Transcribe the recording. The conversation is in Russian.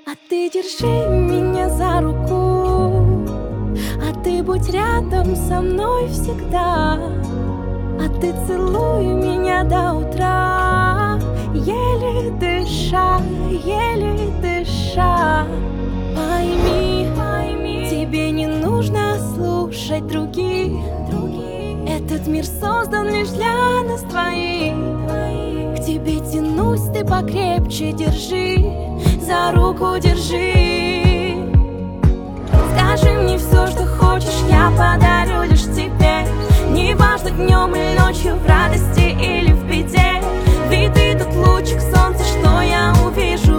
А ты держи меня за руку, а ты будь рядом со мной всегда. А ты целуй меня до утра, еле дыша, еле дыша. Пойми, тебе не нужно слушать других. Этот мир создан лишь для нас двоих. К тебе тянусь, ты покрепче держи, за руку держи. Скажи мне все, что хочешь, я подарю лишь тебе. Неважно, днем или ночью, в радости или в беде. Ведь ты тот лучик солнца, что я увижу